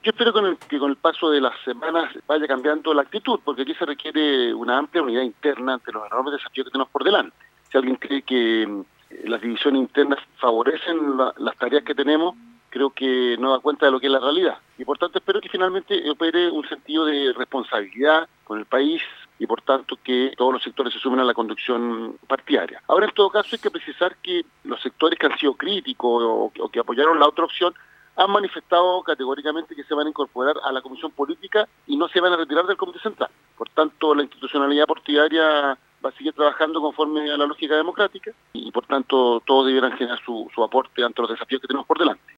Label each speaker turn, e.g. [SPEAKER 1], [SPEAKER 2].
[SPEAKER 1] Yo espero que con el paso de las semanas vaya cambiando la actitud, porque aquí se requiere una amplia unidad interna ante los enormes desafíos que tenemos por delante. Si alguien cree que las divisiones internas favorecen las tareas que tenemos, creo que no da cuenta de lo que es la realidad. Y por tanto espero que finalmente opere un sentido de responsabilidad con el país y por tanto que todos los sectores se sumen a la conducción partidaria. Ahora, en todo caso, hay que precisar que los sectores que han sido críticos o que apoyaron la otra opción han manifestado categóricamente que se van a incorporar a la comisión política y no se van a retirar del comité central. Por tanto, la institucionalidad partidaria va a seguir trabajando conforme a la lógica democrática y por tanto todos deberán generar su aporte ante los desafíos que tenemos por delante.